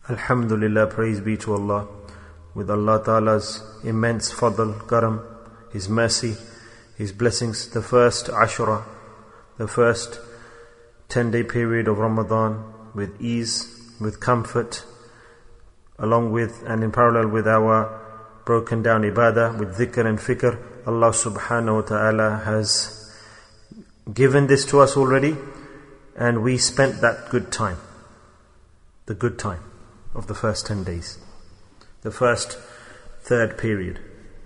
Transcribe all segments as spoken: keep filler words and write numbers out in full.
Alhamdulillah, praise be to Allah. With Allah Ta'ala's immense fadl, karam, His mercy, His blessings, the first Ashura, the first ten day period of Ramadan, with ease, with comfort, along with and in parallel with our broken down ibadah, with dhikr and fikr, Allah Subhanahu wa Ta'ala has given this to us already, and we spent that good time, the good time of the first ten days, the first third period.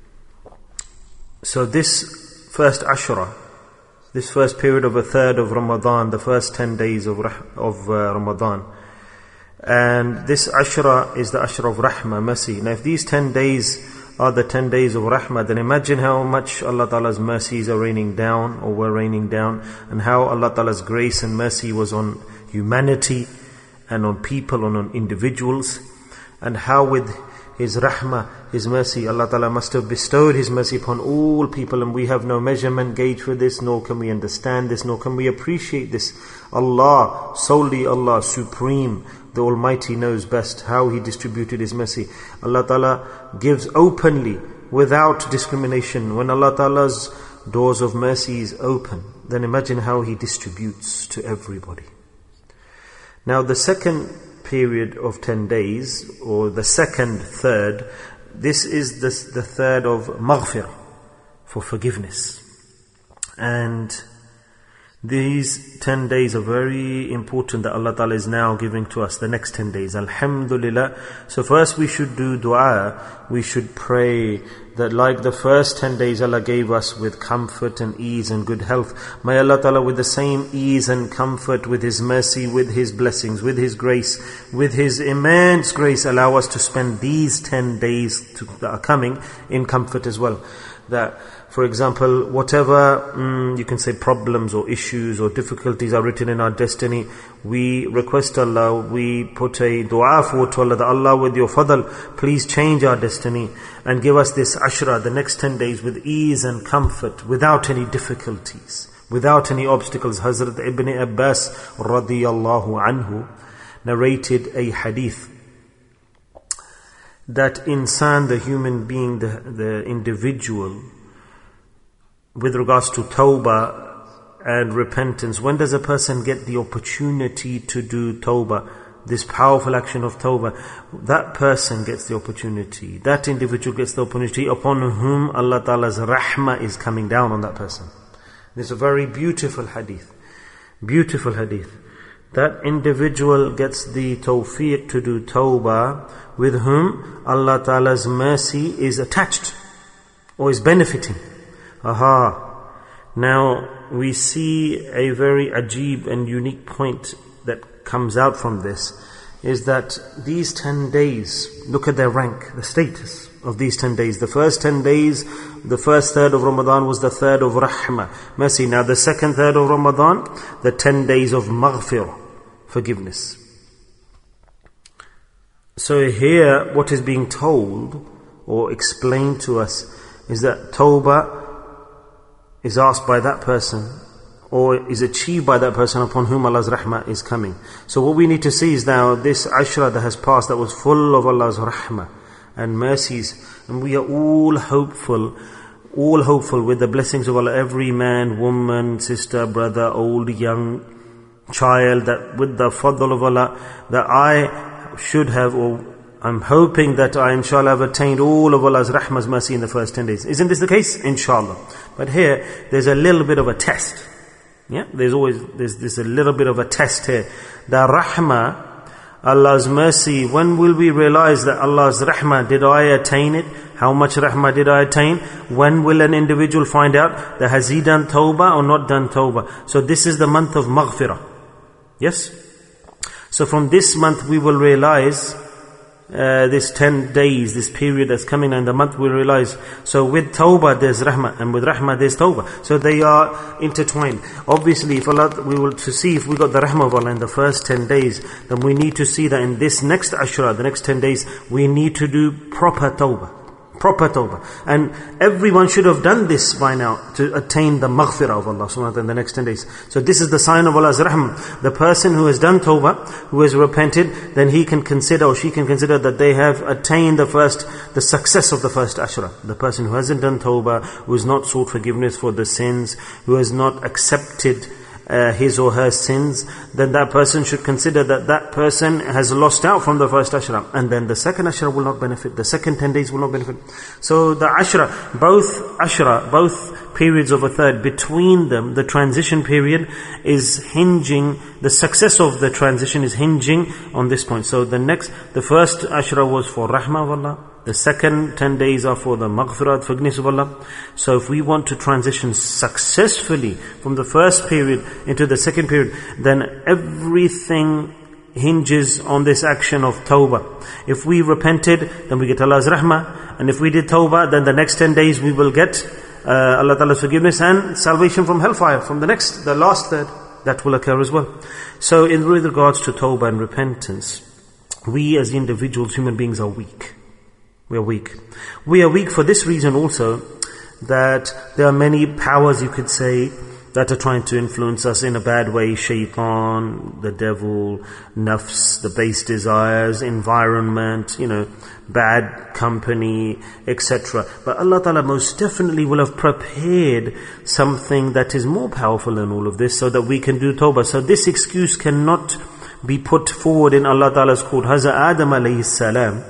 So this first Ashura, this first period of a third of Ramadan, the first ten days of of uh, Ramadan, and this Ashura is the Ashura of Rahmah, mercy. Now if these ten days are the ten days of Rahmah, then imagine how much Allah Ta'ala's mercies are raining down, or were raining down, and how Allah Ta'ala's grace and mercy was on humanity, and on people, and on individuals, and how with His rahmah, His mercy, Allah Ta'ala must have bestowed His mercy upon all people, and we have no measurement gauge for this, nor can we understand this, nor can we appreciate this. Allah, solely Allah, supreme, the Almighty knows best how He distributed His mercy. Allah Ta'ala gives openly, without discrimination. When Allah Ta'ala's doors of mercy is open, then imagine how He distributes to everybody. Now the second period of ten days, or the second third, this is the, the third of maghfirah, for forgiveness. And these ten days are very important that Allah Ta'ala is now giving to us, the next ten days. Alhamdulillah. So first we should do dua, we should pray that like the first ten days Allah gave us with comfort and ease and good health, may Allah Ta'ala with the same ease and comfort, with His mercy, with His blessings, with His grace, with His immense grace, allow us to spend these ten days to, that are coming in comfort as well. That, for example, whatever mm, you can say problems or issues or difficulties are written in our destiny, we request Allah, we put a dua forward to Allah, that Allah with your fadl, please change our destiny and give us this ashra, the next ten days, with ease and comfort, without any difficulties, without any obstacles. Hazrat Ibn Abbas radiyallahu anhu narrated a hadith that insan, the human being, the, the individual, with regards to tawbah and repentance, when does a person get the opportunity to do tawbah, this powerful action of tawbah? That person gets the opportunity, that individual gets the opportunity upon whom Allah Ta'ala's rahmah is coming down on that person. It's a very beautiful hadith, beautiful hadith. That individual gets the tawfiq to do tawbah with whom Allah Ta'ala's mercy is attached or is benefiting. Aha. Now we see a very ajib and unique point that comes out from this, is that these ten days, look at their rank, the status of these ten days. The first ten days, the first third of Ramadan was the third of rahmah, mercy. Now the second third of Ramadan, the ten days of maghfirah, forgiveness. So here what is being told or explained to us is that tawbah is asked by that person, or is achieved by that person upon whom Allah's rahmah is coming. So what we need to see is now this ashra that has passed, that was full of Allah's rahmah and mercies, and we are all hopeful, all hopeful with the blessings of Allah, every man, woman, sister, brother, old, young, child, that with the fadl of Allah, that I should have, or I'm hoping that I inshallah have attained all of Allah's rahmah's mercy in the first ten days. Isn't this the case? Inshallah. But here, there's a little bit of a test. Yeah, there's always, there's, there's a little bit of a test here. The rahmah, Allah's mercy, when will we realize that Allah's rahmah, did I attain it? How much rahmah did I attain? When will an individual find out that has he done tawbah or not done tawbah? So this is the month of maghfirah. Yes? So from this month we will realize Uh, this ten days, this period that's coming in the month, we realize. So with tawbah there's rahmah, and with rahmah there's tawbah. So they are intertwined. Obviously, if Allah, we will to see if we got the rahmah of Allah in the first ten days, then we need to see that in this next ashra, the next ten days, we need to do proper tawbah. Proper tawbah. And everyone should have done this by now to attain the maghfirah of Allah subhanahu wa ta'ala in the next ten days. So this is the sign of Allah's rahmah. The person who has done tawbah, who has repented, then he can consider or she can consider that they have attained the first, the success of the first ashra. The person who hasn't done tawbah, who has not sought forgiveness for the sins, who has not accepted Uh, his or her sins, then that person should consider that that person has lost out from the first ashra, and then the second ashra will not benefit, the second ten days will not benefit. So the ashra, both ashra, both periods of a third, between them, the transition period is hinging, the success of the transition is hinging on this point. So the next, the first ashra was for rahmah of Allah, the second ten days are for the maghfirah, forgiveness of Allah. So if we want to transition successfully from the first period into the second period, then everything hinges on this action of tawbah. If we repented, then we get Allah's rahmah. And if we did tawbah, then the next ten days we will get uh, Allah Ta'ala's forgiveness and salvation from hellfire. From the next, the last third, that will occur as well. So in with regards to tawbah and repentance, we as individuals, human beings, are weak. We are weak. We are weak for this reason also, that there are many powers, you could say, that are trying to influence us in a bad way. Shaitan, the devil, nafs, the base desires, environment, you know, bad company, et cetera. But Allah Ta'ala most definitely will have prepared something that is more powerful than all of this, so that we can do tawbah. So this excuse cannot be put forward in Allah Ta'ala's court. Hazrat Adam alayhi salam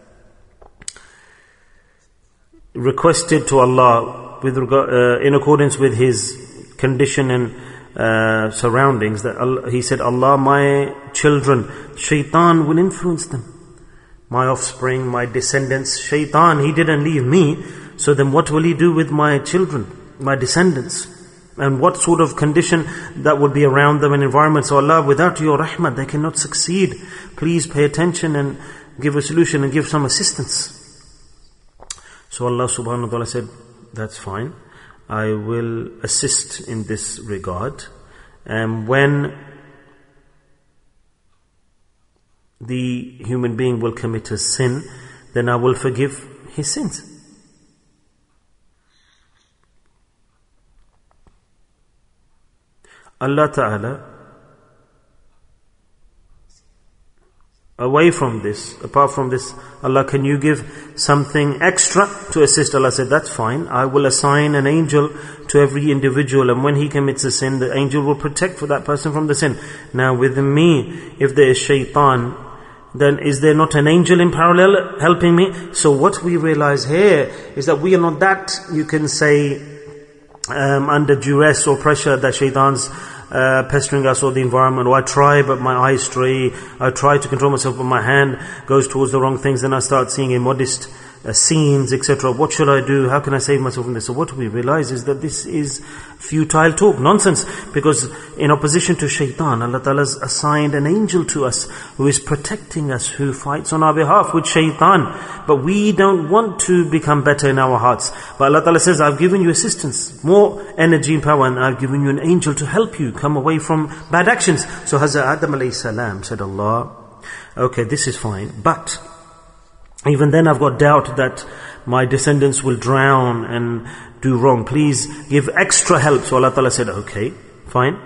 requested to Allah with regard, uh, in accordance with his condition and uh, surroundings, that Allah, he said, Allah, my children, shaitan will influence them. My offspring, my descendants, shaitan, he didn't leave me, so then what will he do with my children, my descendants? And what sort of condition that would be around them and environment? So Allah, without your rahmah, they cannot succeed. Please pay attention and give a solution and give some assistance. So Allah subhanahu wa ta'ala said, that's fine, I will assist in this regard. And when the human being will commit a sin, then I will forgive his sins. Allah Ta'ala, away from this, apart from this, Allah, can you give something extra to assist? Allah said, that's fine. I will assign an angel to every individual, and when he commits a sin, the angel will protect for that person from the sin. Now with me, if there is shaitan, then is there not an angel in parallel helping me? So what we realize here is that we are not that, you can say, um, under duress or pressure, that shaitan's Uh, pestering us or the environment, or I try but my eyes stray, I try to control myself but my hand goes towards the wrong things, then I start seeing immodest uh, scenes, et cetera. What should I do? How can I save myself from this? So what we realize is that this is futile talk, nonsense, because in opposition to shaitan, Allah Ta'ala has assigned an angel to us who is protecting us, who fights on our behalf with shaitan. But we don't want to become better in our hearts. But Allah Ta'ala says, I've given you assistance, more energy and power, and I've given you an angel to help you come away from bad actions. So Hazrat Adam alayhi salam said, Allah, okay, this is fine, but even then I've got doubt that my descendants will drown and do wrong. Please give extra help. So Allah Ta'ala said, okay, fine.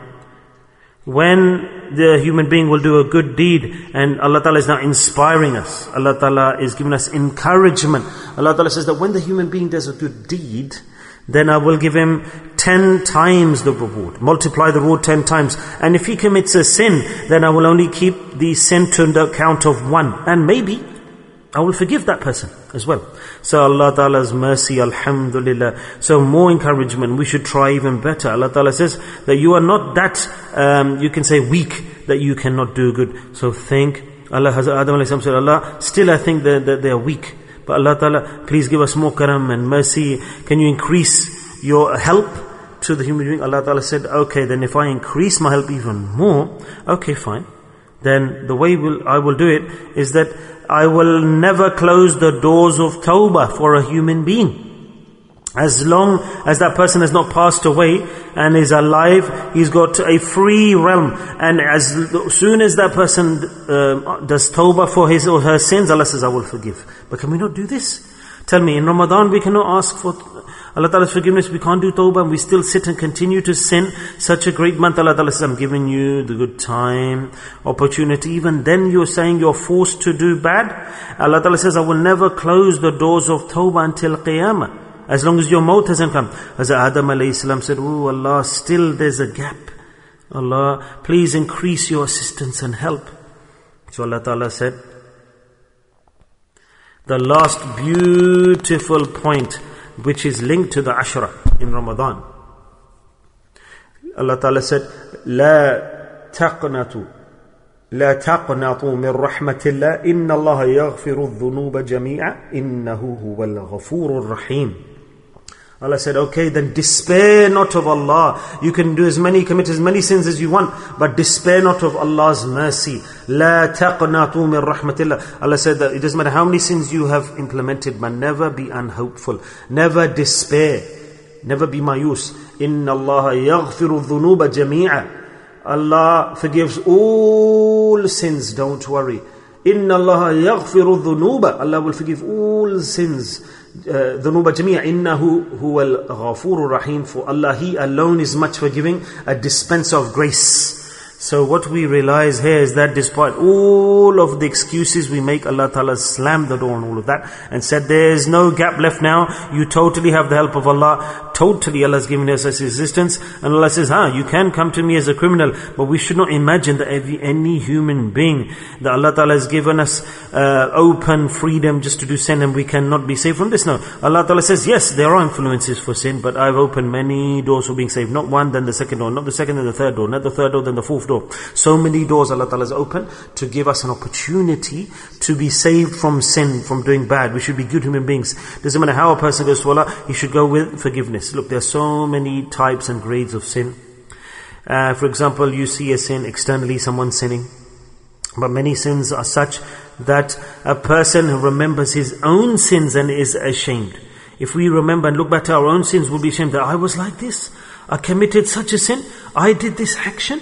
When the human being will do a good deed, and Allah Ta'ala is now inspiring us, Allah Ta'ala is giving us encouragement. Allah Ta'ala says that when the human being does a good deed, then I will give him ten times the reward. Multiply the reward ten times. And if he commits a sin, then I will only keep the sin to the count of one. And maybe I will forgive that person as well. So Allah Ta'ala's mercy, alhamdulillah. So more encouragement, we should try even better. Allah Ta'ala says that you are not that, um, you can say weak, that you cannot do good. So think, Allah Hazrat Adam alayhi said, Allah, still I think that, that they are weak. But Allah Ta'ala, please give us more karam and mercy. Can you increase your help to the human being? Allah Ta'ala said, okay, then if I increase my help even more, okay, fine. Then the way will, I will do it is that I will never close the doors of tawbah for a human being. As long as that person has not passed away and is alive, he's got a free realm. And as soon as that person uh, does tawbah for his or her sins, Allah says, I will forgive. But can we not do this? Tell me, in Ramadan we cannot ask for Allah Ta'ala's forgiveness, we can't do tawbah, and we still sit and continue to sin. Such a great month, Allah Ta'ala says, I'm giving you the good time, opportunity. Even then you're saying you're forced to do bad. Allah Ta'ala says, I will never close the doors of tawbah until Qiyamah, as long as your maut hasn't come. As Adam alayhi salam said, oh Allah, still there's a gap. Allah, please increase your assistance and help. So Allah Ta'ala said, the last beautiful point, which is linked to the Ashra in Ramadan. Allah Ta'ala said, لا تقنطوا لا تقنطوا من رحمة الله إن الله يغفر الذنوب جميعا إنه هو الغفور الرحيم. Allah said, okay, then despair not of Allah. You can do as many, commit as many sins as you want, but despair not of Allah's mercy. لا تقنطوا من رحمة الله. Allah said that it doesn't matter how many sins you have implemented, but never be unhopeful. Never despair. Never be mayus. إن الله يغفر الذنوب جميعا. Allah forgives all sins, don't worry. إن الله يغفر الذنوب. Allah will forgive all sins. ذنوب جميع إنه هو الغفور الرحيم. For Allah, He alone is much forgiving, a dispenser of grace. So what we realize here is that despite all of the excuses we make, Allah Ta'ala slammed the door on all of that and said, there is no gap left now. You totally have the help of Allah. Totally Allah has given us His assistance. And Allah says, huh, you can come to me as a criminal, but we should not imagine that every, any human being, that Allah Ta'ala has given us uh, open freedom just to do sin and we cannot be saved from this. No. Allah Ta'ala says, yes, there are influences for sin, but I've opened many doors for being saved. Not one, then the second door. Not the second, then the third door. Not the third door, then the fourth door. So many doors Allah Ta'ala has opened to give us an opportunity to be saved from sin, from doing bad. We should be good human beings. Doesn't matter how a person goes to Allah, he should go with forgiveness. Look, there are so many types and grades of sin. Uh, for example, you see a sin externally, someone sinning. But many sins are such that a person who remembers his own sins and is ashamed. If we remember and look back to our own sins, we'll be ashamed that I was like this. I committed such a sin. I did this action.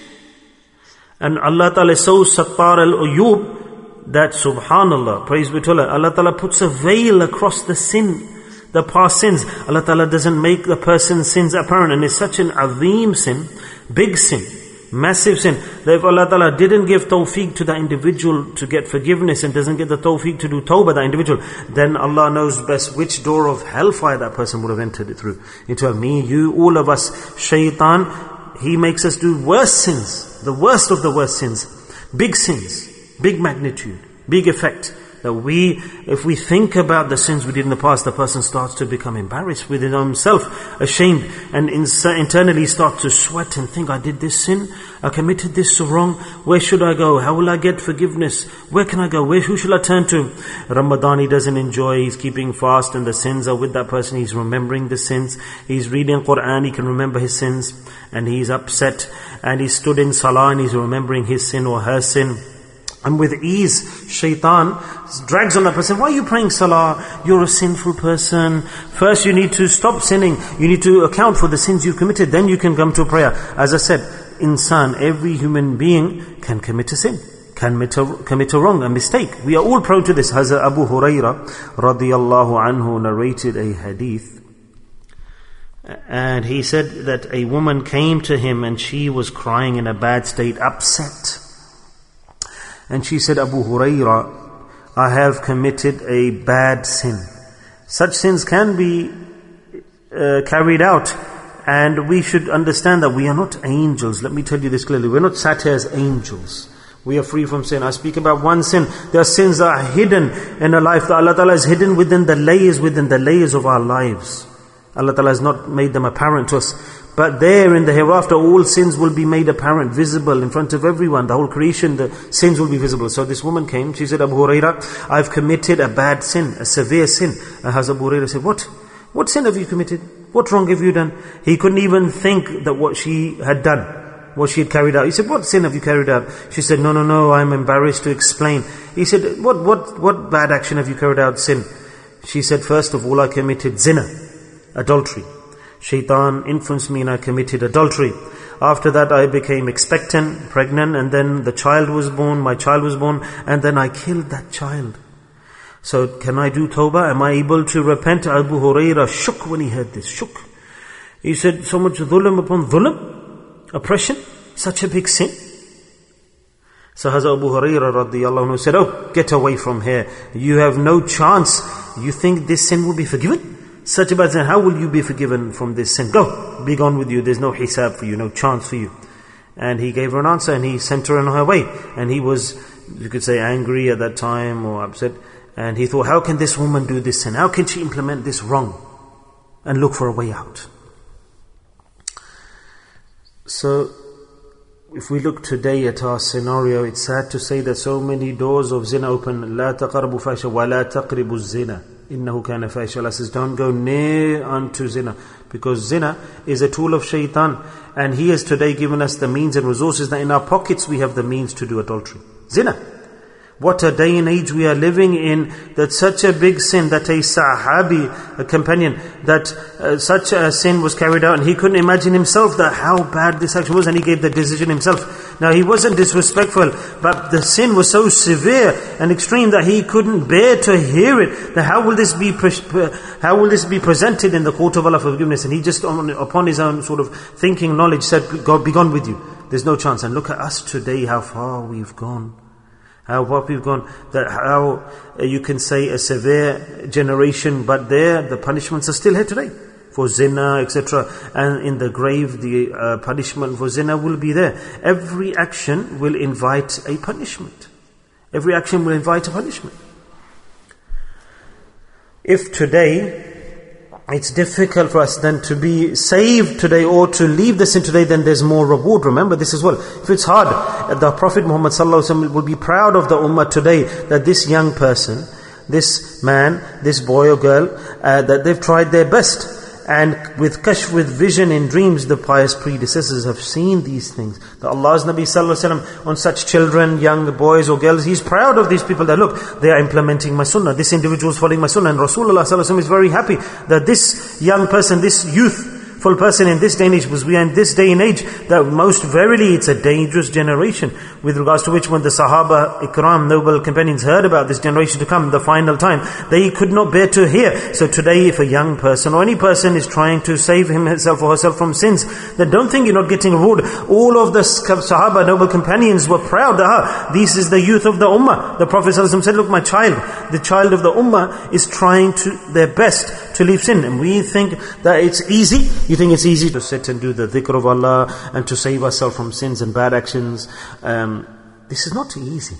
And Allah Ta'ala is so Sattar al-Uyub that subhanallah, praise be to Allah, Allah Ta'ala puts a veil across the sin, the past sins. Allah Ta'ala doesn't make the person's sins apparent, and it's such an azim sin, big sin, massive sin, that if Allah Ta'ala didn't give tawfiq to the individual to get forgiveness and doesn't get the tawfiq to do tawbah, the individual, then Allah knows best which door of hellfire that person would have entered it through. Into me, you, all of us, shaitan, he makes us do worse sins, the worst of the worst sins, big sins, big magnitude, big effect. That we, if we think about the sins we did in the past, the person starts to become embarrassed within himself, ashamed, and internally starts to sweat and think, I did this sin, I committed this so wrong, where should I go? How will I get forgiveness? Where can I go? Where, who should I turn to? Ramadan he doesn't enjoy, he's keeping fast and the sins are with that person, he's remembering the sins, he's reading Quran, he can remember his sins, and he's upset, and he stood in salah and he's remembering his sin or her sin. And with ease, shaitan drags on that person. Why are you praying salah? You're a sinful person. First you need to stop sinning. You need to account for the sins you've committed. Then you can come to prayer. As I said, insan, every human being can commit a sin. Can commit a, commit a wrong, a mistake. We are all prone to this. Hazrat Abu Hurairah radiyallahu anhu narrated a hadith. And he said that a woman came to him and she was crying in a bad state, upset. And she said, Abu Hurairah, I have committed a bad sin. Such sins can be uh, carried out. And we should understand that we are not angels. Let me tell you this clearly. We're not sat here as angels. We are free from sin. I speak about one sin. There are sins that are hidden in a life that Allah Ta'ala is hidden within the layers, within the layers of our lives. Allah Ta'ala has not made them apparent to us. But there in the hereafter, all sins will be made apparent, visible in front of everyone. The whole creation, the sins will be visible. So this woman came, she said, Abu Hurairah, I've committed a bad sin, a severe sin. And Hazrat Abu Hurairah said, what? What sin have you committed? What wrong have you done? He couldn't even think that what she had done, what she had carried out. He said, what sin have you carried out? She said, no, no, no, I'm embarrassed to explain. He said, what, what, what bad action have you carried out, sin? She said, first of all, I committed zina, adultery. Shaitan influenced me and I committed adultery. After that I became expectant, pregnant, and then the child was born, my child was born, and then I killed that child. So can I do tawbah? Am I able to repent? Abu Hurairah shook when he heard this, shook. He said, so much dhulm upon dhulm, oppression, such a big sin. So Hazrat Abu Hurairah radiyallahu anhu said, oh, get away from here. You have no chance. You think this sin will be forgiven? Such a bad sin, how will you be forgiven from this sin? Go, be gone with you. There's no hisab for you, no chance for you. And he gave her an answer and he sent her on her way. And he was, you could say, angry at that time or upset. And he thought, how can this woman do this sin? How can she implement this wrong? And look for a way out. So, if we look today at our scenario, it's sad to say that so many doors of zina open. لا تقربوا فاحشة ولا تقربوا الزنا إنه كان فاحشة. Allah says, don't go near unto zina, because zina is a tool of shaitan, and he has today given us the means and resources that in our pockets we have the means to do adultery. Zina. What a day and age we are living in, that such a big sin, that a sahabi, a companion, that uh, such a sin was carried out, and he couldn't imagine himself that how bad this action was, and he gave the decision himself. Now he wasn't disrespectful, but the sin was so severe and extreme that he couldn't bear to hear it. That how will this be pre- how will this be presented in the court of Allah for forgiveness? And he just on, upon his own sort of thinking, knowledge, said, God, be gone with you. There's no chance. And look at us today, how far we've gone. How far we've gone, that how uh, you can say a severe generation, but there the punishments are still here today for zina, et cetera. And in the grave, the uh, punishment for zina will be there. Every action will invite a punishment. Every action will invite a punishment. If today it's difficult for us then to be saved today or to leave the sin today, then there's more reward. Remember this as well. If it's hard, the Prophet Muhammad sallallahu alaihi wasallam will be proud of the ummah today that this young person, this man, this boy or girl, uh, that they've tried their best. And with kashf, with vision in dreams, the pious predecessors have seen these things. That Allah's Nabi sallallahu alaihi wasallam on such children, young boys or girls, He's proud of these people that look, they are implementing my sunnah. This individual is following my sunnah. And Rasulullah sallallahu alaihi wasallam is very happy that this young person, this youthful person in this day and age, because we are in this day and age, that most verily it's a dangerous generation. With regards to which when the Sahaba Ikram, noble companions, heard about this generation to come, the final time, they could not bear to hear. So today if a young person or any person is trying to save himself or herself from sins, then don't think you're not getting reward. All of the Sahaba, noble companions, were proud that ah, this is the youth of the Ummah. The Prophet ﷺ said, look, my child, the child of the Ummah is trying to their best to leave sin. And we think that it's easy. You think it's easy to sit and do the dhikr of Allah and to save ourselves from sins and bad actions. Um, this is not easy.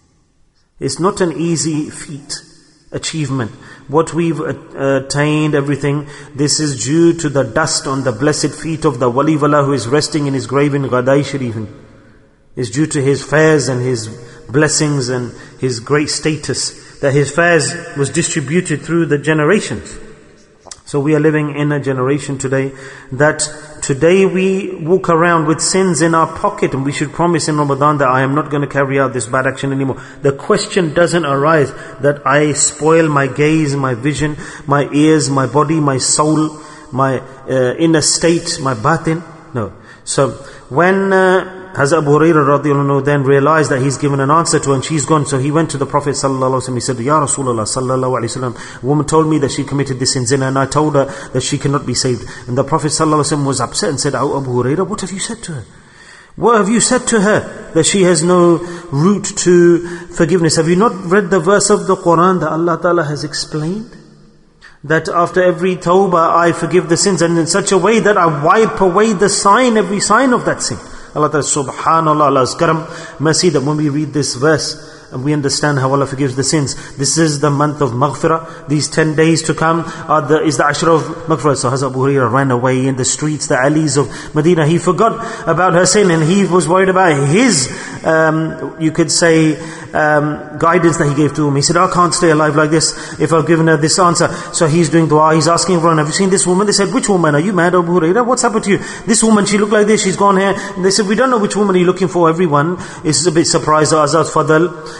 It's not an easy feat, achievement. What we've attained, everything, this is due to the dust on the blessed feet of the Wali of Allah who is resting in his grave in Ghadai Sharif. It's due to his fairs and his blessings and his great status, that his fairs was distributed through the generations. So we are living in a generation today that today we walk around with sins in our pocket, and we should promise in Ramadan that I am not going to carry out this bad action anymore. The question doesn't arise that I spoil my gaze, my vision, my ears, my body, my soul, my uh, inner state, my batin. No. So when uh, Hazrat Abu Hurairah radiyallahu anhu then realized that he's given an answer to her and she's gone, so he went to the Prophet sallallahu alaihi wasallam. He said, Ya Rasulullah sallallahu alaihi wasallam, a woman told me that she committed this in zina, and I told her that she cannot be saved. And the Prophet sallallahu alaihi wasallam was upset and said, Oh Abu Hurairah, what have you said to her? What have you said to her? That she has no route to forgiveness. Have you not read the verse of the Quran that Allah Ta'ala has explained? That after every tawbah I forgive the sins, and in such a way that I wipe away the sign, every sign of that sin. Allah Ta'ala, subhanallah, Allah's karam, mercy, that when we read this verse and we understand how Allah forgives the sins, this is the month of maghfirah. These ten days to come are the, is the ashra of maghfirah. So Hazrat Abu Hurairah ran away in the streets, the alleys of Medina. He forgot about her sin and he was worried about his, um, you could say, um, guidance that he gave to him. He said, I can't stay alive like this if I've given her this answer. So he's doing dua, he's asking everyone, have you seen this woman? They said, which woman? Are you mad, Abu Hurairah? What's happened to you? This woman, she looked like this, she's gone here. And they said, we don't know which woman are you looking for. Everyone is a bit surprised. Azad Fadl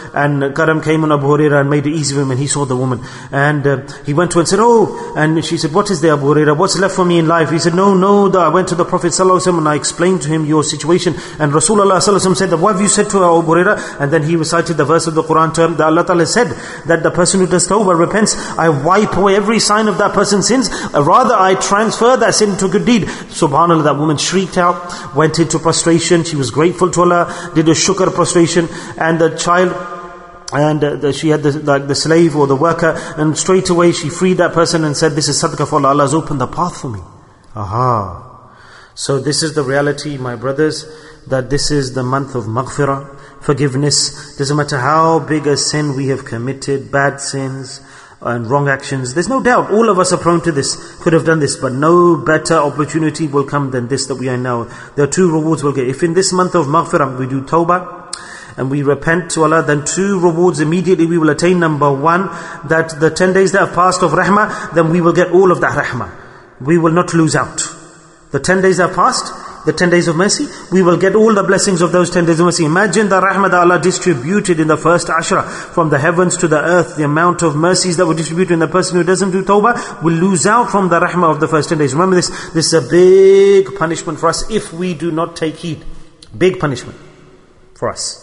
and Karam came on Abu Hurairah and made it easy for him, and he saw the woman. And uh, he went to her and said, oh, and she said, what is there, Abu Hurairah? What's left for me in life? He said, no, no, the, I went to the Prophet ﷺ and I explained to him your situation. And Rasulullah ﷺ said, what have you said to her, Abu Hurairah? And then he recited the verse of the Quran term that Allah Ta'ala said, that the person who does tawbah, repents, I wipe away every sign of that person's sins. Uh, rather, I transfer that sin to a good deed. SubhanAllah, that woman shrieked out, went into prostration. She was grateful to Allah, did a shukr prostration, and the child, and uh, the, she had the, like the slave or the worker, and straight away she freed that person and said, this is sadaqah for Allah, Allah has opened the path for me. Aha. So this is the reality, my brothers, that this is the month of maghfirah, forgiveness. Doesn't matter how big a sin we have committed, bad sins and wrong actions, there's no doubt all of us are prone to this, could have done this, but no better opportunity will come than this that we are now. There are two rewards we'll get. If in this month of maghfirah we do tawbah and we repent to Allah, then two rewards immediately we will attain. Number one, that the ten days that have passed of rahmah, then we will get all of that rahmah. We will not lose out. The ten days that have passed, the ten days of mercy, we will get all the blessings of those ten days of mercy. Imagine the rahmah that Allah distributed in the first ashra, from the heavens to the earth, the amount of mercies that were distributed, and the person who doesn't do tawbah will lose out from the rahmah of the first ten days. Remember this, this is a big punishment for us if we do not take heed. Big punishment for us.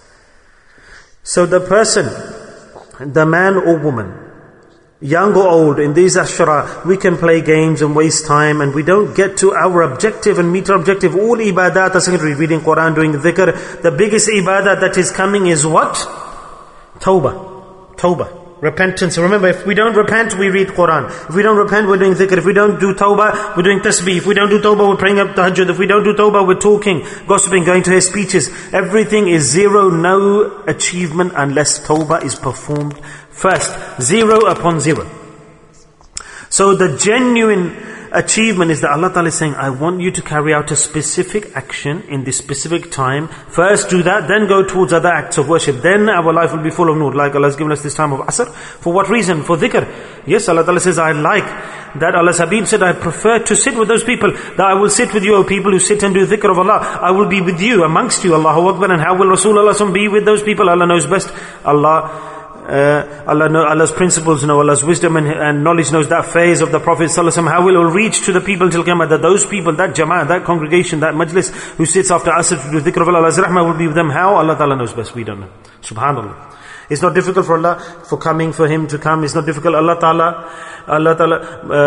So the person, the man or woman, young or old, in these ashra, we can play games and waste time, and we don't get to our objective and meet our objective. All ibadat are secondary. Reading Quran, doing dhikr. The biggest ibadat that is coming is what? Tawbah. Tawbah. Repentance. Remember, if we don't repent, we read Quran. If we don't repent, we're doing dhikr. If we don't do tawbah, we're doing tasbih. If we don't do tawbah, we're praying up tahajjud. If we don't do tawbah, we're talking, gossiping, going to hear speeches. Everything is zero, no achievement unless tawbah is performed first. Zero upon zero. So the genuine achievement is that Allah Ta'ala is saying, I want you to carry out a specific action in this specific time. First do that, then go towards other acts of worship. Then our life will be full of nur. Like Allah has given us this time of Asr. For what reason? For dhikr. Yes, Allah Ta'ala says, I like that. Allah's Habib said, I prefer to sit with those people. That I will sit with you, O people who sit and do dhikr of Allah. I will be with you, amongst you. Allahu Akbar. And how will Rasulullah be with those people? Allah knows best. Allah Uh, Allah know, Allah's principles know, Allah's wisdom and, and knowledge knows that phase of the Prophet ﷺ, how will it reach to the people till Qiyamah, that those people, that jama'ah, that congregation, that majlis who sits after Asr to do dhikr of Allah, Allah's rahmah will be with them. How? Allah Ta'ala knows best, we don't know. Subhanallah. It's not difficult for Allah, for coming, for Him to come. It's not difficult. Allah Ta'ala, Allah Ta'ala,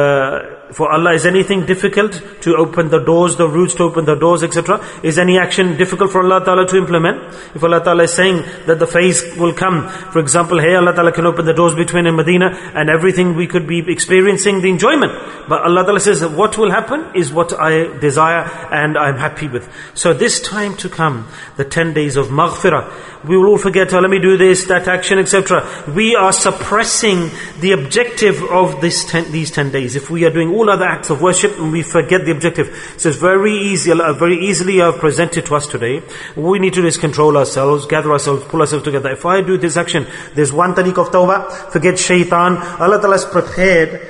uh, for Allah, is anything difficult to open the doors, the routes to open the doors, et cetera? Is any action difficult for Allah Ta'ala to implement? If Allah Ta'ala is saying that the phase will come, for example, hey, Allah Ta'ala can open the doors between in Medina and everything, we could be experiencing the enjoyment. But Allah Ta'ala says that what will happen is what I desire and I'm happy with. So this time to come, the ten days of maghfirah, we will all forget, oh, let me do this, that action, et cetera. We are suppressing the objective of this ten, these ten days. If we are doing all other acts of worship and we forget the objective. So it's very easy, very easily I've presented to us today. What we need to do is control ourselves, gather ourselves, pull ourselves together. If I do this action, there's one tariq of tawbah, forget shaitan. Allah Ta'ala has prepared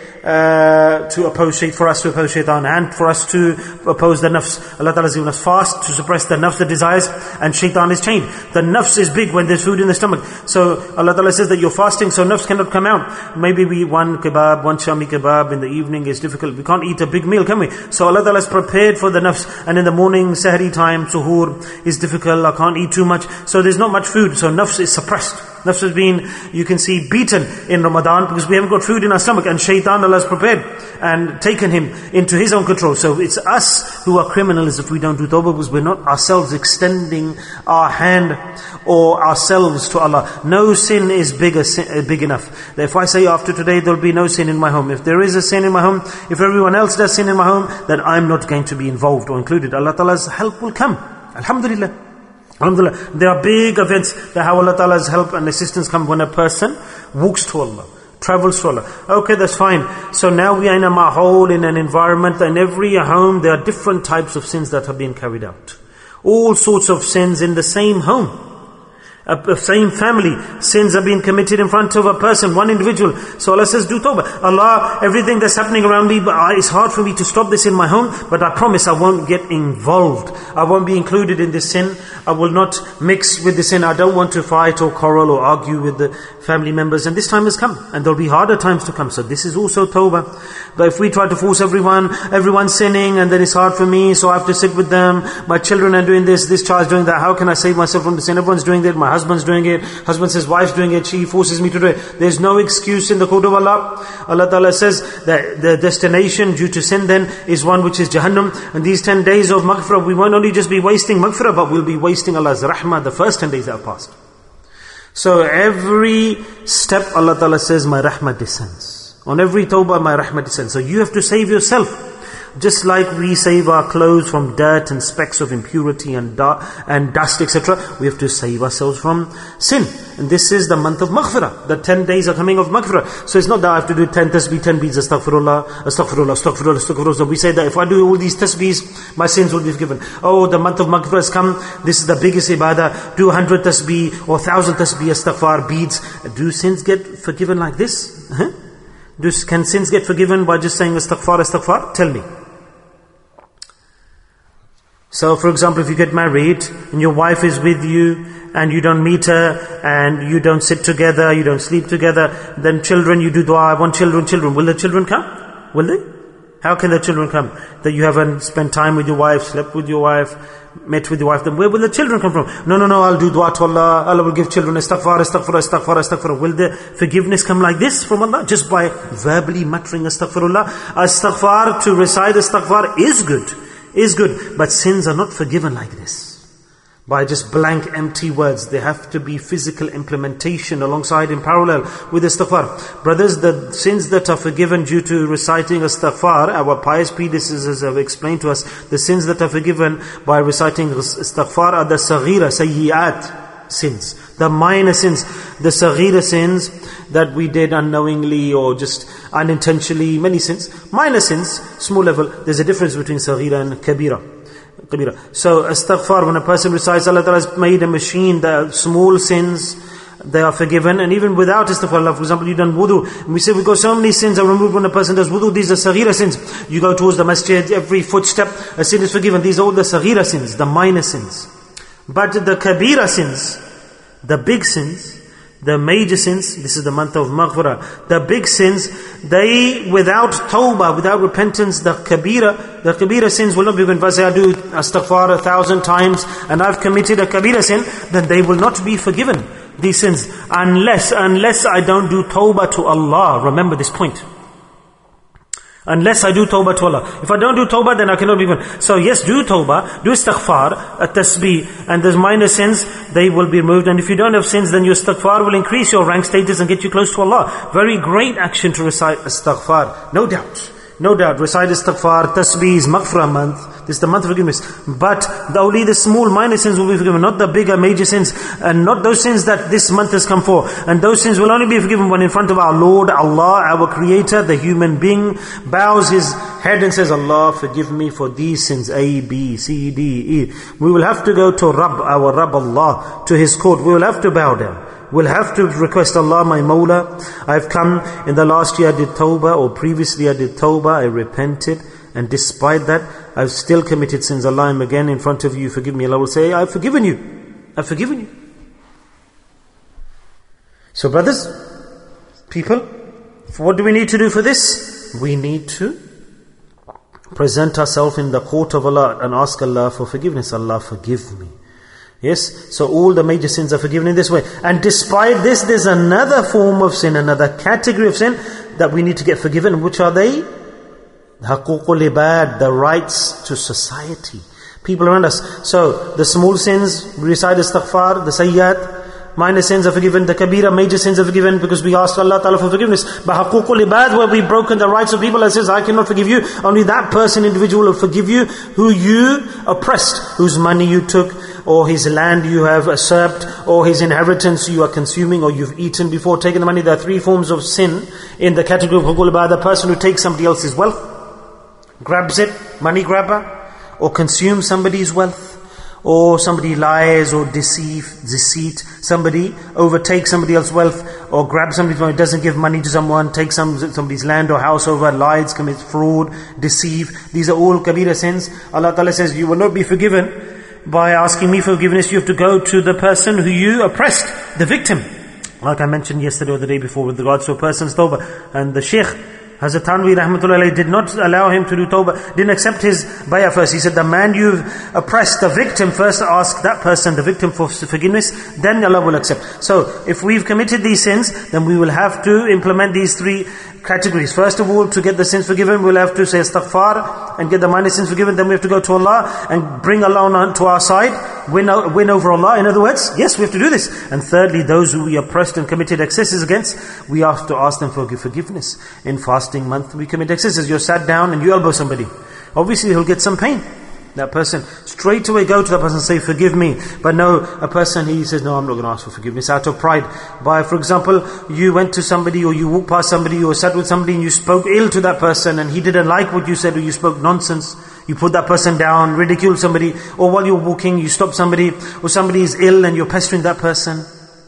Uh, to oppose shaitan, for us to oppose shaitan, and for us to oppose the nafs. Allah Ta'ala has given us fast to suppress the nafs, the desires, and shaitan is chained. The nafs is big when there's food in the stomach. So Allah Ta'ala says that you're fasting, so nafs cannot come out. Maybe we one kebab, one shami kebab in the evening is difficult. We can't eat a big meal, can we? So Allah Ta'ala has prepared for the nafs. And in the morning, sahri time, suhoor is difficult. I can't eat too much. So there's not much food. So nafs is suppressed. Nafs has been, you can see, beaten in Ramadan because we haven't got food in our stomach, and shaitan, Allah has prepared and taken him into his own control. So it's us who are criminals if we don't do tawbah, because we're not ourselves extending our hand or ourselves to Allah. No sin is big, big enough. If I say after today there'll be no sin in my home, if there is a sin in my home, if everyone else does sin in my home, then I'm not going to be involved or included. Allah Ta'ala's help will come. Alhamdulillah. Alhamdulillah. There are big events that how Allah Ta'ala's help and assistance come when a person walks to Allah, travels to Allah. Okay, that's fine. So now we are in a mahol, in an environment, in every home there are different types of sins that are being carried out. All sorts of sins in the same home. A same family, sins are being committed in front of a person, one individual. So Allah says, do tawbah. Allah, everything that's happening around me, but I, it's hard for me to stop this in my home, but I promise I won't get involved. I won't be included in this sin. I will not mix with the sin. I don't want to fight or quarrel or argue with the family members. And this time has come. And there'll be harder times to come. So this is also tawbah. But if we try to force everyone, everyone's sinning, and then it's hard for me, so I have to sit with them. My children are doing this, this child's doing that. How can I save myself from the sin? Everyone's doing that. My husband's doing it. Husband says, wife's doing it. She forces me to do it. There's no excuse in the court of Allah. Allah Ta'ala says that the destination due to sin then is one which is Jahannam. And these ten days of maghfirah, we won't only just be wasting maghfirah, but we'll be wasting Allah's rahmah the first ten days that are passed. So every step Allah Ta'ala says, my rahmah descends. On every tawbah, my rahmah descends. So you have to save yourself. Just like we save our clothes from dirt and specks of impurity and, da- and dust, et cetera, we have to save ourselves from sin. And this is the month of maghfirah. The ten days are coming of maghfirah. So it's not that I have to do ten tasbih, ten beads, astaghfirullah, astaghfirullah, astaghfirullah, astaghfirullah. So we say that if I do all these tasbihs, my sins will be forgiven. Oh, the month of maghfirah has come. This is the biggest ibadah. Do one hundred tasbih or one thousand tasbih, astaghfar, beads. Do sins get forgiven like this? Huh? Do, can sins get forgiven by just saying astaghfar, astaghfar? Tell me. So for example, if you get married and your wife is with you and you don't meet her and you don't sit together, you don't sleep together, then children, you do dua, I want children, children. Will the children come? Will they? How can the children come? That you haven't spent time with your wife, slept with your wife, met with your wife, then where will the children come from? No, no, no, I'll do dua to Allah, Allah will give children, astaghfar, astaghfar, astaghfar, astaghfar. Will the forgiveness come like this from Allah? Just by verbally muttering astaghfirullah? Astaghfar, to recite astaghfar is good. Is good, but sins are not forgiven like this. By just blank empty words. There have to be physical implementation alongside in parallel with istighfar. Brothers, the sins that are forgiven due to reciting istighfar, our pious predecessors have explained to us, the sins that are forgiven by reciting istighfar are the saghira, sayyi'at sins. The minor sins, the saghira sins that we did unknowingly or just unintentionally, many sins. Minor sins, small level, there's a difference between saghira and kabira. kabira. So astaghfar, when a person recites, Allah Ta'ala has made a machine, the small sins, they are forgiven. And even without istighfar, for example, you done wudu. And we say we got so many sins are removed when a person does wudu. These are saghira sins. You go towards the masjid, every footstep, a sin is forgiven. These are all the saghira sins, the minor sins. But the kabira sins, the big sins, the major sins, this is the month of maghfirah. The big sins, they, without tawbah, without repentance, the kabira, the kabira sins will not be forgiven. If I say I do astaghfar a thousand times and I've committed a kabira sin, then they will not be forgiven, these sins. Unless, unless I don't do tawbah to Allah. Remember this point. Unless I do tawbah to Allah. If I don't do tawbah, then I cannot be forgiven. So yes, do tawbah, do istighfar, a tasbih, and those minor sins, they will be removed. And if you don't have sins, then your istighfar will increase your rank status and get you close to Allah. Very great action to recite istighfar, no doubt. No doubt, recite istighfar, tasbih is maghfirah month. This is the month of forgiveness. But the, only the small minor sins will be forgiven, not the bigger major sins, and not those sins that this month has come for. And those sins will only be forgiven when in front of our Lord, Allah, our Creator, the human being, bows his head and says, Allah, forgive me for these sins, A, B, C, D, E. We will have to go to Rabb, our Rabb Allah, to His court. We will have to bow down. We'll have to request, Allah, my Mawla, I've come in the last year I did tawbah, or previously I did tawbah, I repented, and despite that, I've still committed sins. Allah, I'm again in front of you, forgive me. Allah will say, I've forgiven you. I've forgiven you. So brothers, people, what do we need to do for this? We need to present ourselves in the court of Allah and ask Allah for forgiveness. Allah, forgive me. Yes, so all the major sins are forgiven in this way. And despite this, there's another form of sin, another category of sin that we need to get forgiven. Which are they? Haququl ibad, the rights to society. People around us. So, the small sins, we recite istighfar, the sayyat, minor sins are forgiven, the kabira, major sins are forgiven because we asked Allah Ta'ala for forgiveness. But haququl ibad, where we've broken the rights of people, Allah says, I cannot forgive you. Only that person, individual will forgive you who you oppressed, whose money you took, or his land you have usurped, or his inheritance you are consuming, or you've eaten before taking the money. There are three forms of sin in the category of huququl ibad. The person who takes somebody else's wealth, grabs it, money grabber, or consumes somebody's wealth, or somebody lies or deceive, deceit, somebody, overtake somebody else's wealth, or grab somebody's money, doesn't give money to someone, takes some, somebody's land or house over, lies, commits fraud, deceive. These are all kabira sins. Allah Ta'ala says, you will not be forgiven by asking me for forgiveness. You have to go to the person who you oppressed, the victim. Like I mentioned yesterday or the day before with regards to a person's tawbah. And the Shaykh, Hazrat Thanvi rahmatullahi did not allow him to do tawbah, didn't accept his bayah first. He said, the man you've oppressed, the victim, first ask that person, the victim, for forgiveness, then Allah will accept. So, if we've committed these sins, then we will have to implement these three categories. First of all, to get the sins forgiven, we'll have to say astaghfar and get the minor sins forgiven. Then we have to go to Allah and bring Allah on to our side, win, win over Allah. In other words, yes, we have to do this. And thirdly, those who we oppressed and committed excesses against, we have to ask them for forgiveness. In fasting month, we commit excesses. You're sat down and you elbow somebody. Obviously, he'll get some pain. That person, straight away go to that person and say, forgive me. But no, a person, he says, no, I'm not going to ask for forgiveness out of pride. By, for example, you went to somebody or you walked past somebody or sat with somebody and you spoke ill to that person and he didn't like what you said, or you spoke nonsense. You put that person down, ridiculed somebody, or while you're walking, you stop somebody, or somebody is ill and you're pestering that person.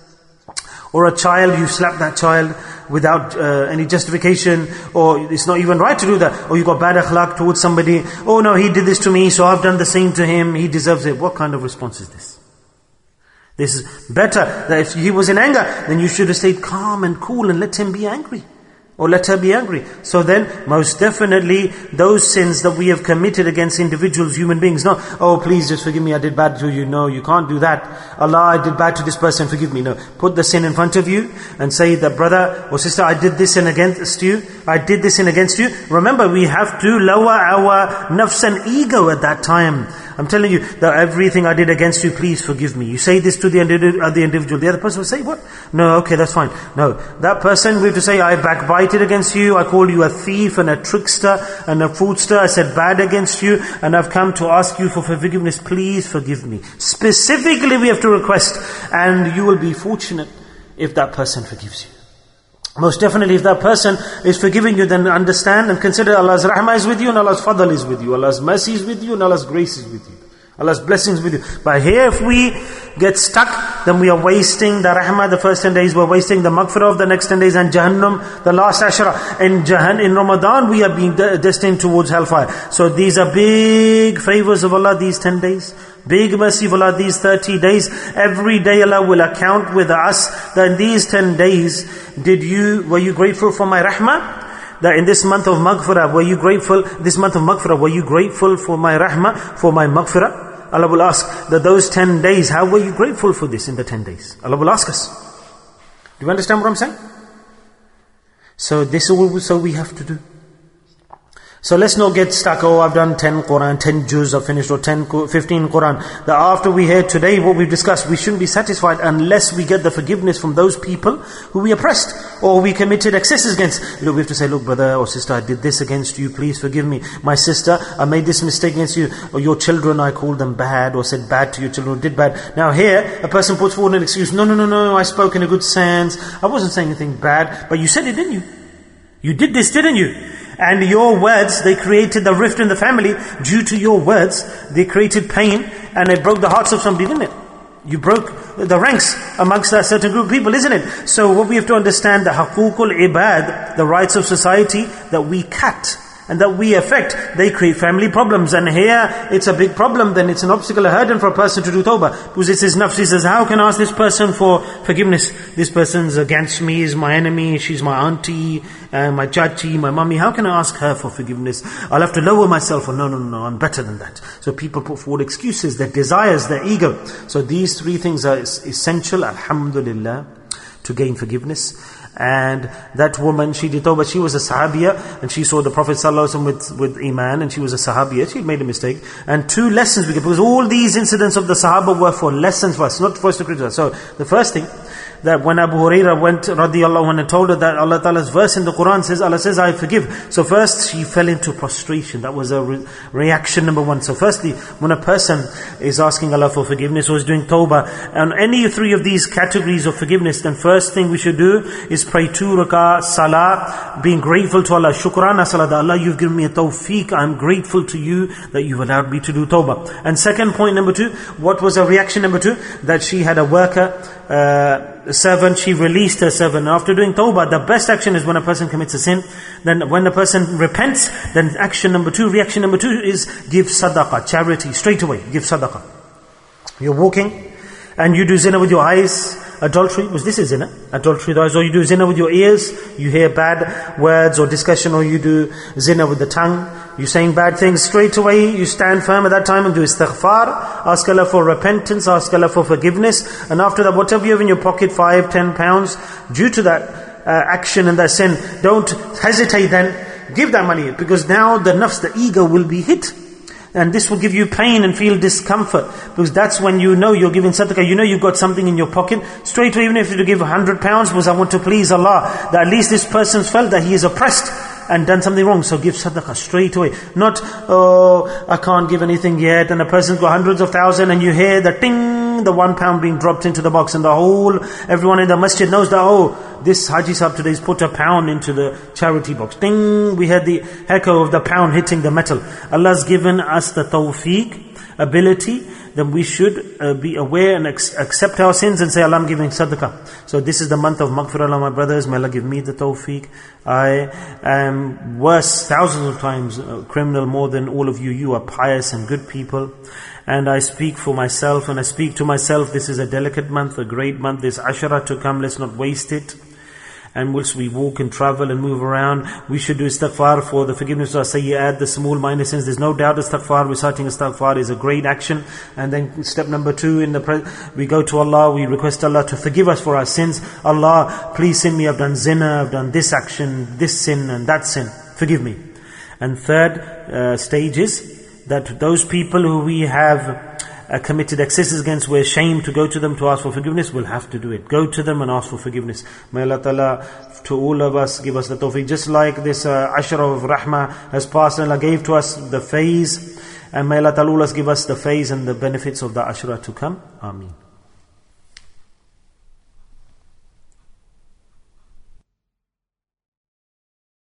Or a child, you slap that child without uh, any justification, or it's not even right to do that. Or you got bad akhlaq towards somebody. Oh no, he did this to me, so I've done the same to him, he deserves it. What kind of response is this? This is better that if he was in anger, then you should have stayed calm and cool and let him be angry. Or let her be angry. So then, most definitely, those sins that we have committed against individuals, human beings, no, oh please just forgive me, I did bad to you. No, you can't do that. Allah, I did bad to this person, forgive me. No, put the sin in front of you and say that, brother or sister, I did this sin against you. I did this sin against you. Remember, we have to lower our nafs and ego at that time. I'm telling you that everything I did against you, please forgive me. You say this to the individual. The other person will say, what? No, okay, that's fine. No, that person, we have to say, I backbited against you. I called you a thief and a trickster and a fraudster. I said bad against you and I've come to ask you for forgiveness. Please forgive me. Specifically, we have to request, and you will be fortunate if that person forgives you. Most definitely, if that person is forgiving you, then understand and consider Allah's rahmah is with you and Allah's fadl is with you. Allah's mercy is with you and Allah's grace is with you. Allah's blessings with you. But here, if we get stuck, then we are wasting the rahmah the first ten days, we're wasting the maghfirah of the next ten days, and Jahannam, the last ashra. In Jahan, in Ramadan, we are being de- destined towards hellfire. So these are big favors of Allah, these ten days. Big mercy of Allah, these thirty days. Every day Allah will account with us that in these ten days, did you, were you grateful for my rahmah? That in this month of maghfirah, were you grateful, this month of maghfirah, were you grateful for my rahmah, for my maghfirah? Allah will ask that those ten days, how were you grateful for this in the ten days? Allah will ask us. Do you understand what I'm saying? So this is what so we have to do. So let's not get stuck, oh I've done ten Quran, ten juz I've finished, or ten, fifteen Quran. That after we hear today what we've discussed, we shouldn't be satisfied unless we get the forgiveness from those people who we oppressed, or we committed excesses against. Look, we have to say, look brother or sister, I did this against you, please forgive me. My sister, I made this mistake against you. Or your children, I called them bad, or said bad to your children, or did bad. Now here, a person puts forward an excuse, no, no, no, no, I spoke in a good sense. I wasn't saying anything bad, but you said it, didn't you? You did this, didn't you? And your words, they created the rift in the family. Due to your words, they created pain, and it broke the hearts of somebody, didn't it? You broke the ranks amongst a certain group of people, isn't it? So what we have to understand, the haqooqul ibad, the rights of society that we cut and that we affect, they create family problems. And here, it's a big problem, then it's an obstacle, a hurdle for a person to do tawbah. Because it's his nafs, he says, how can I ask this person for forgiveness? This person's against me, is my enemy, she's my auntie, uh, my chachi, my mummy. How can I ask her for forgiveness? I'll have to lower myself. Or no, no, no, I'm better than that. So people put forward excuses, their desires, their ego. So these three things are essential, alhamdulillah, to gain forgiveness. And that woman, she did tawbah, she was a sahabiya, and she saw the Prophet ﷺ with, with iman, and she was a sahabiya, she made a mistake. And two lessons we get, because all these incidents of the sahaba were for lessons for us, not for us to criticize. So the first thing, that when Abu Hurairah went radiallahu anhu and told her that Allah Ta'ala's verse in the Quran says, Allah says, I forgive. So first she fell into prostration. That was a re- reaction number one. So firstly, when a person is asking Allah for forgiveness or is doing tawbah, and any three of these categories of forgiveness, then first thing we should do is pray two rak'ah salah, being grateful to Allah. Shukrana salah, that Allah, you've given me a tawfiq. I'm grateful to you that you've allowed me to do tawbah. And second point number two, what was her reaction number two? That she had a worker, uh, servant, she released her servant. After doing tawbah, the best action is when a person commits a sin. Then when a person repents, then action number two, reaction number two is give sadaqah, charity, straight away, give sadaqah. You're walking and you do zina with your eyes, adultery, was this is zina? Adultery with eyes, or you do zina with your ears, you hear bad words or discussion, or you do zina with the tongue, you're saying bad things, straight away you stand firm at that time and do istighfar, ask Allah for repentance, ask Allah for forgiveness, and after that whatever you have in your pocket, five, ten pounds, due to that uh, action and that sin, don't hesitate then, give that money, because now the nafs, the ego will be hit. And this will give you pain and feel discomfort. Because that's when you know you're giving sadaqah. You know you've got something in your pocket. Straight away, even if you give a hundred pounds, because I want to please Allah, that at least this person's felt that he is oppressed and done something wrong. So give sadaqah straight away. Not, oh, I can't give anything yet. And a person's got hundreds of thousands and you hear the ting, the one pound being dropped into the box. And the whole, everyone in the masjid knows that, oh, this Haji Sahib today's put a pound into the charity box. Ding! We heard the echo of the pound hitting the metal. Allah's given us the tawfiq, ability, then we should uh, be aware and ex- accept our sins and say, Allah, I'm giving sadaqah. So this is the month of maghfirah, my brothers. May Allah give me the tawfiq. I am worse, thousands of times uh, criminal more than all of you. You are pious and good people. And I speak for myself and I speak to myself. This is a delicate month, a great month. This Ashura to come, let's not waste it. And whilst we walk and travel and move around, we should do istighfar for the forgiveness of our sayyat, the small minor sins. There's no doubt istighfar, reciting istighfar is a great action. And then step number two, in the pre- we go to Allah, we request Allah to forgive us for our sins. Allah, please sin me, I've done zina, I've done this action, this sin and that sin. Forgive me. And third uh, stage is that those people who we have Uh, committed excesses against, we're ashamed to go to them to ask for forgiveness, we'll have to do it. Go to them and ask for forgiveness. May Allah Ta'ala to all of us give us the tawfiq. Just like this uh, Ashra of Rahmah has passed and Allah gave to us the phase, and may Allah Ta'ala give us the phase and the benefits of the Ashra to come. Ameen.